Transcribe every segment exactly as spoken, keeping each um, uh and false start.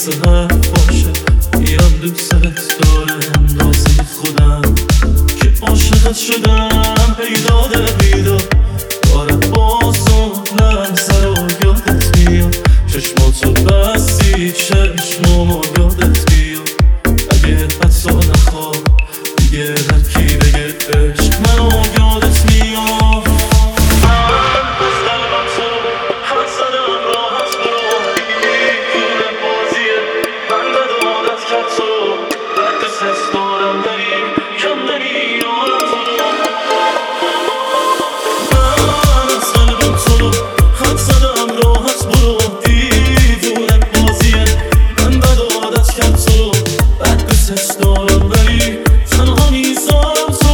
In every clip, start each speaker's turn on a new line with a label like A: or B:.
A: مثل حرف باشه، میام دوست داره اندازه خودم که عاشقت شدم. پیداده بیدار داره باز اون لحظه رو یادت میاد، چشماتو بستی چشمامو یادت بیاد. اگه حتی نخواه دیگه هرکی بگه عشق منو یادت میاد. من از قلبم تو خط زدم راحت برو، دیوونه بازیه من بد عادت کرد تو، بد دوست دارم ولی کم نمیارم تو. من از قلبم تو خط زدم راحت برو، دیوونه بازیه من بد عادت کرد تو، بد دوست دارم ولی تنها میذارم تو.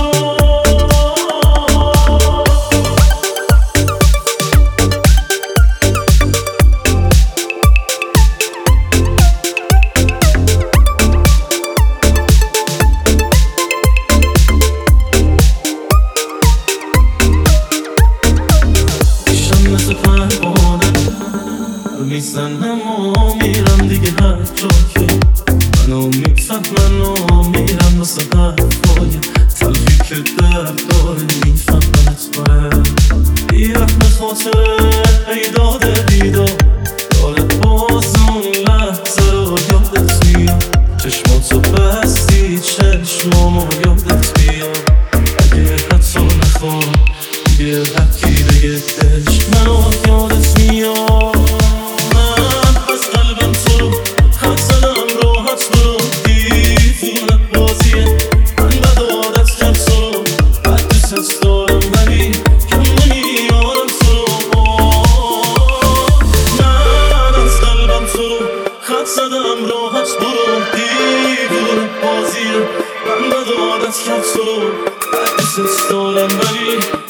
A: مثل پروانه میزنم و میرم دیگه هر جا که منو میفهمن و میرم واسه حرفای تلخی که درد داره، میفهمنت باید بیرحم خاطره پیداده بیدار داره باز اون لحظه رو یادت میاد، چشماتو بستی چشمامو یادت میاد. اگه حتی نخواه دیگه هرکی بگه عشق منو یادت میاد. من از قلبم تو خط زدم راحت برو، دیوونه بازیه من بد عادت کرد تو، بد دوست دارم ولی کم نمیارم تو. من از قلبم تو خط زدم راحت برو، دیوونه بازیه من بد عادت کرد تو، بد دوست دارم ولی